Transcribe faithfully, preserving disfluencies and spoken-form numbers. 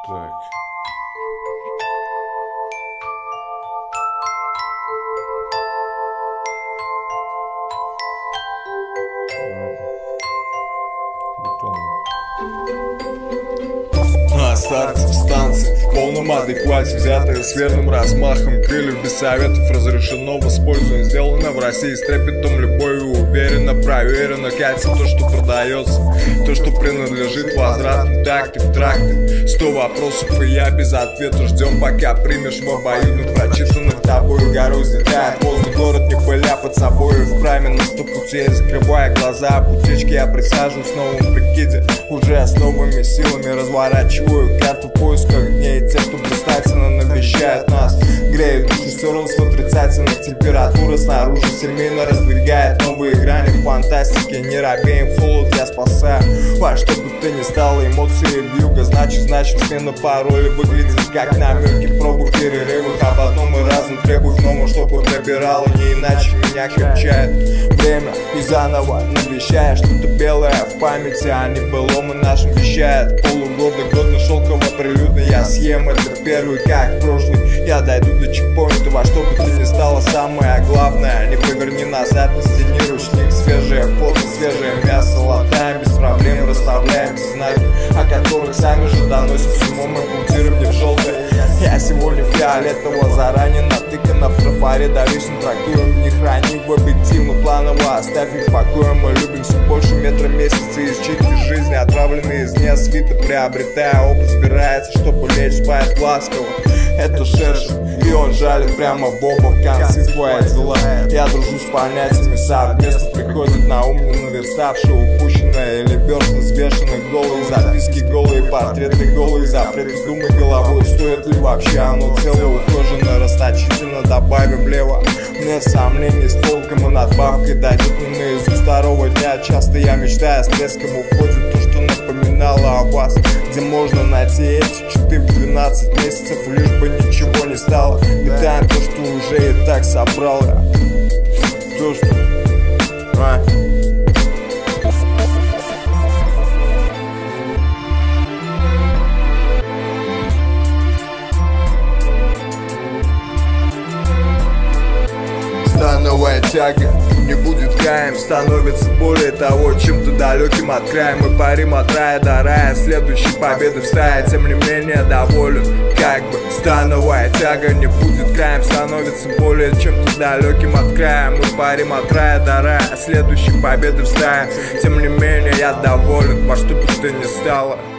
Так. На старте станции в полном адеквате, взятые с верным размахом крыльев, без советов разрешено в использовании. Сделано в России с трепетом, любовью, уверенно, проверено. Катится то, что продается, то, что принадлежит возврату. Так-то в тракте, сто вопросов и я без ответа. Ждем, пока примешь в обоюдно прочитанных тобою. Горой взлетает воздух, город не пыля под собой. В прайме на сто путей, закрывая глаза по путечке, я присаживаюсь в новом прикиде. Уже с новыми силами разворачиваю карту в поисках дней. Те, кто блистательно навещает нас, греют душу стерлась в отрицательных. Температура снаружи семейно раздвигает новые грани фантастики. Не робеем, холод я спасаю. Во что бы ты ни стало, эмоции вьюга. Значит, значит, смена пароля выглядит как намеки в пробах, перерывах. Об одном и разном требую нового, чтобы пробирало. Не иначе меня крепчает время и заново навещая что-то белое в памяти, а не былом и нашим вещает. Полугода, годно шелково прилюдно я съем это первый, как прошлый. Я дойду до чекпоинта, во что бы ты ни стало. Самое главное, не поверни назад, не стяни ручник. Свежее фото, свежее мясо латаем, без проблем расставляем знаки, о которых сами же доносим с умом и пунктируем не в желтое. Я сегодня фиолетово, заранее натыкано в трафаре. Давишно трактуем, не храним в объективно планово. Оставь их в покое, мы любим все больше метра месяца из чьей-то жизни, отравленные из неосвита, приобретая опыт, собирается, чтобы лечь спать ласково. Это шершень, и он жалит прямо в оба в концы твои дела. Я дружу с понятиями совместно, приходит на ум не наверставшее, упущенное или верстно взвешенных. Голые записки, голые портреты, голые запреты. Думай головой, стоит ли вообще оно целое. Ухоженно, расточительно добавим влево. Мне сомнений с толком и надбавкой дойдет не наизусть второго дня. Часто я мечтаю, с треском уходит то, что напоминало о вас. Где можно найти эти читы в двенадцать месяцев, лишь бы ничего не стало. Питаем то, что уже и так собрал я. То, что... А? Становая тяга не будет краем, становится более того чем-то далеким от края. Мы парим от рая до рая, следующей победы в стае. Тем не менее доволен, как бы становая тяга не будет краем, становится более чем-то далеким от края. Мы парим от рая до рая, следующей победы в стае. Тем не менее я доволен, во что бы ты ни стало.